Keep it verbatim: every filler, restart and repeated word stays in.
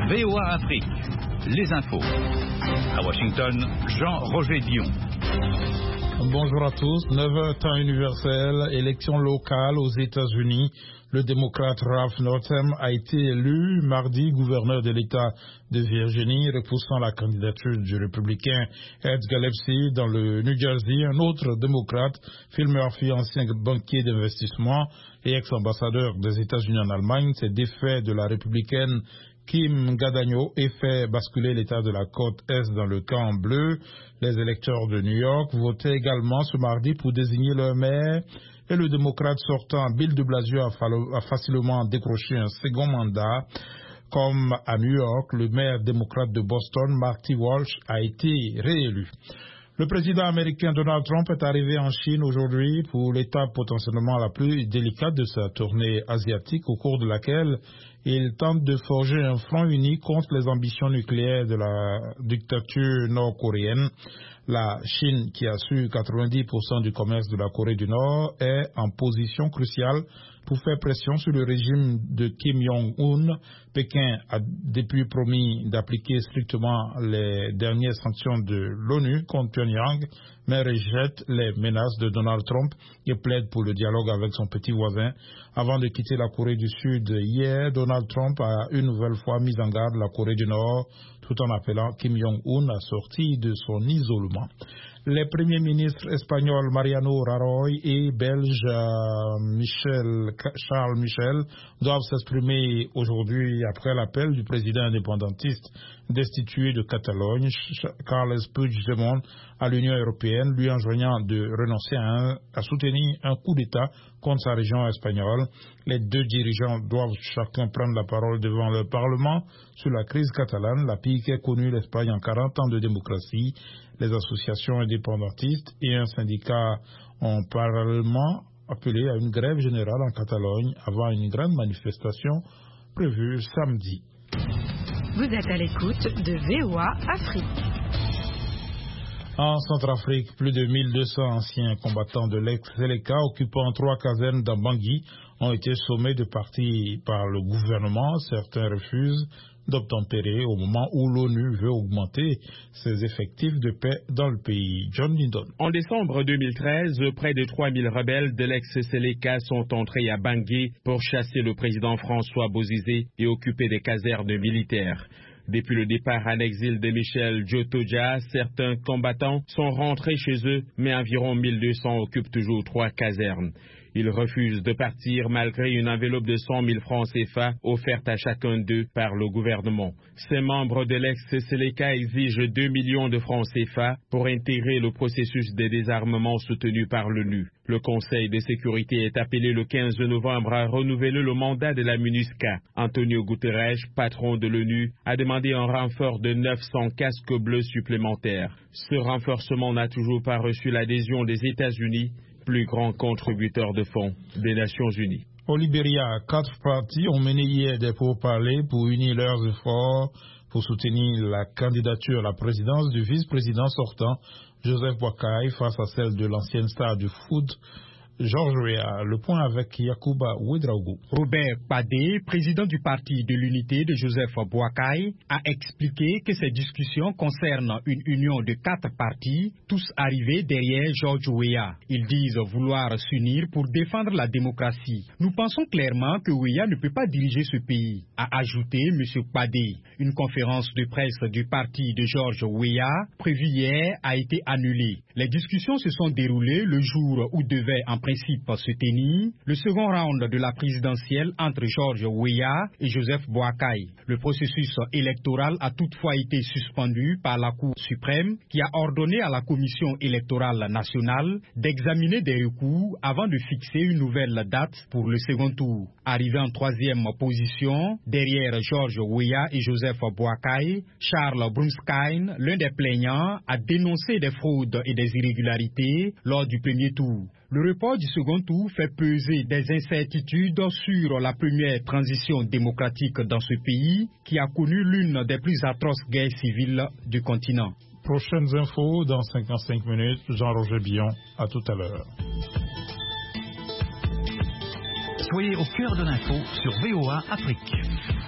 V O A Afrique, les infos. À Washington, Jean-Roger Dion. Bonjour à tous. neuf heures temps universel, élection locale aux États-Unis. Le démocrate Ralph Northam a été élu mardi gouverneur de l'État de Virginie, repoussant la candidature du républicain Ed Gillespie dans le New Jersey. Un autre démocrate, Phil Murphy, ancien banquier d'investissement et ex-ambassadeur des États-Unis en Allemagne, s'est défait de la républicaine Kim Gadagno et fait basculer l'État de la côte Est dans le camp bleu. Les électeurs de New York votaient également ce mardi pour désigner leur maire et le démocrate sortant Bill de Blasio a, a facilement décroché un second mandat. Comme à New York, le maire démocrate de Boston, Marty Walsh, a été réélu. Le président américain Donald Trump est arrivé en Chine aujourd'hui pour l'étape potentiellement la plus délicate de sa tournée asiatique, au cours de laquelle il tente de forger un front uni contre les ambitions nucléaires de la dictature nord-coréenne. La Chine, qui assure quatre-vingt-dix pour cent du commerce de la Corée du Nord, est en position cruciale pour faire pression sur le régime de Kim Jong-un. Pékin a depuis promis d'appliquer strictement les dernières sanctions de l'ONU contre Pyongyang, mais rejette les menaces de Donald Trump et plaide pour le dialogue avec son petit voisin. Avant de quitter la Corée du Sud hier, Donald Trump a une nouvelle fois mis en garde la Corée du Nord, tout en appelant Kim Jong-un à sortir de son isolement. Les premiers ministres espagnols Mariano Rajoy et belge Michel, Charles Michel doivent s'exprimer aujourd'hui après l'appel du président indépendantiste destitué de Catalogne, Carles Puigdemont, à l'Union européenne, lui enjoignant de renoncer à, un, à soutenir un coup d'État contre sa région espagnole. Les deux dirigeants doivent chacun prendre la parole devant le Parlement sur la crise catalane, la pire qu'ait connue l'Espagne en quarante ans de démocratie. Les associations indépendantistes et un syndicat ont parallèlement appelé à une grève générale en Catalogne avant une grande manifestation prévue samedi. Vous êtes à l'écoute de V O A Afrique. En Centrafrique, plus de mille deux cents anciens combattants de l'ex-Seleka occupant trois casernes dans Bangui ont été sommés de partir par le gouvernement. Certains refusent d'obtempérer au moment où l'ONU veut augmenter ses effectifs de paix dans le pays. John Lindon. En décembre deux mille treize, près de trois mille rebelles de l'ex-Seleka sont entrés à Bangui pour chasser le président François Bozizé et occuper des casernes militaires. Depuis le départ en exil de Michel Djotoja, certains combattants sont rentrés chez eux, mais environ mille deux cents occupent toujours trois casernes. Ils refusent de partir malgré une enveloppe de cent mille francs C F A offerte à chacun d'eux par le gouvernement. Ces membres de l'ex-Seleka exigent deux millions de francs C F A pour intégrer le processus de désarmement soutenu par l'ONU. Le Conseil de sécurité est appelé le quinze novembre à renouveler le mandat de la MINUSCA. Antonio Guterres, patron de l'ONU, a demandé un renfort de neuf cents casques bleus supplémentaires. Ce renforcement n'a toujours pas reçu l'adhésion des États-Unis, plus grand contributeur de fonds des Nations Unies. Au Libéria, quatre partis ont mené hier des pourparlers pour unir leurs efforts pour soutenir la candidature à la présidence du vice-président sortant, Joseph Boakai, face à celle de l'ancienne star du foot, George Weah. Le point avec Yacouba Ouedraogo. Robert Padé, président du parti de l'unité de Joseph Boakai, a expliqué que ces discussions concernent une union de quatre partis, tous arrivés derrière George Weah. Ils disent vouloir s'unir pour défendre la démocratie. Nous pensons clairement que Weah ne peut pas diriger ce pays, a ajouté M. Padé. Une conférence de presse du parti de George Weah, prévue hier, a été annulée. Les discussions se sont déroulées le jour où devait en principe se tenir le second round de la présidentielle entre George Weah et Joseph Boakai. Le processus électoral a toutefois été suspendu par la Cour suprême qui a ordonné à la Commission électorale nationale d'examiner des recours avant de fixer une nouvelle date pour le second tour. Arrivé en troisième position, derrière George Weah et Joseph Boakai, Charles Brumskine, l'un des plaignants, a dénoncé des fraudes et des irrégularités lors du premier tour. Le report du second tour fait peser des incertitudes sur la première transition démocratique dans ce pays qui a connu l'une des plus atroces guerres civiles du continent. Prochaines infos dans cinquante-cinq minutes. Jean-Roger Dion, à tout à l'heure. Soyez au cœur de l'info sur V O A Afrique.